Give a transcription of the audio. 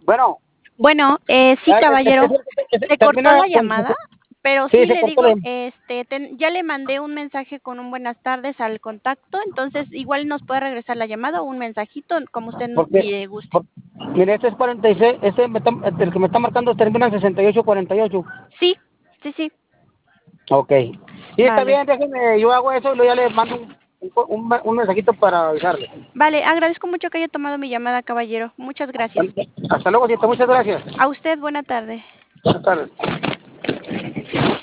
Bueno, Bueno, sí, ay, caballero, se cortó termina la con llamada, pero sí, sí se le cortó digo, la ya le mandé un mensaje con un buenas tardes al contacto, entonces igual nos puede regresar la llamada o un mensajito, como usted porque, guste. por- mire, este es 46, el que me está marcando termina en 6848. Sí, sí, sí, Ok. Sí, está vale. bien, déjeme, yo hago eso y luego ya le mando un mensajito para avisarle. Vale, agradezco mucho que haya tomado mi llamada, caballero. Muchas gracias. Hasta luego, Cita, muchas gracias. A usted, buena tarde. Buenas tardes.